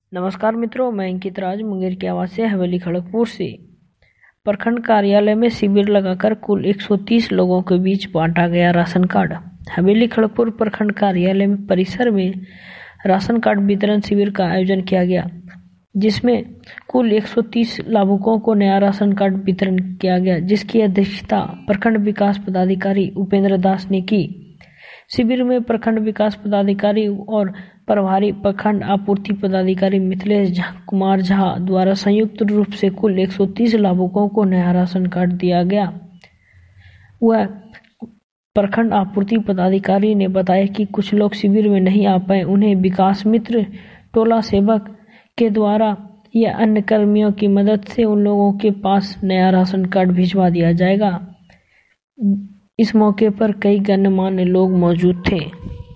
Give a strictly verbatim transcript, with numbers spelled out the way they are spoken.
नमस्कार मित्रों, मैं अंकित राज मुंगेर की आवाज से हवेली खड़गपुर से। प्रखंड कार्यालय में शिविर लगाकर कुल एक सौ तीस लोगों के बीच बांटा गया राशन कार्ड। हवेली खड़गपुर प्रखंड कार्यालय में परिसर में राशन कार्ड वितरण शिविर का आयोजन किया गया, जिसमें कुल एक सौ तीस लाभुकों को नया राशन कार्ड वितरण किया गया, जिसकी अध्यक्षता प्रखंड विकास पदाधिकारी उपेंद्र दास ने की। शिविर में प्रखंड विकास पदाधिकारी और प्रभारी प्रखंड आपूर्ति पदाधिकारी मिथिलेश कुमार झा द्वारा संयुक्त रूप से कुल एक सौ तीस लाभुकों को नया राशन कार्ड दिया गया। वह प्रखंड आपूर्ति पदाधिकारी ने बताया कि कुछ लोग शिविर में नहीं आ पाए, उन्हें विकास मित्र टोला सेवक के द्वारा या अन्य कर्मियों की मदद से उन लोगों के पास नया राशन कार्ड भिजवा दिया जाएगा। इस मौके पर कई गणमान्य लोग मौजूद थे।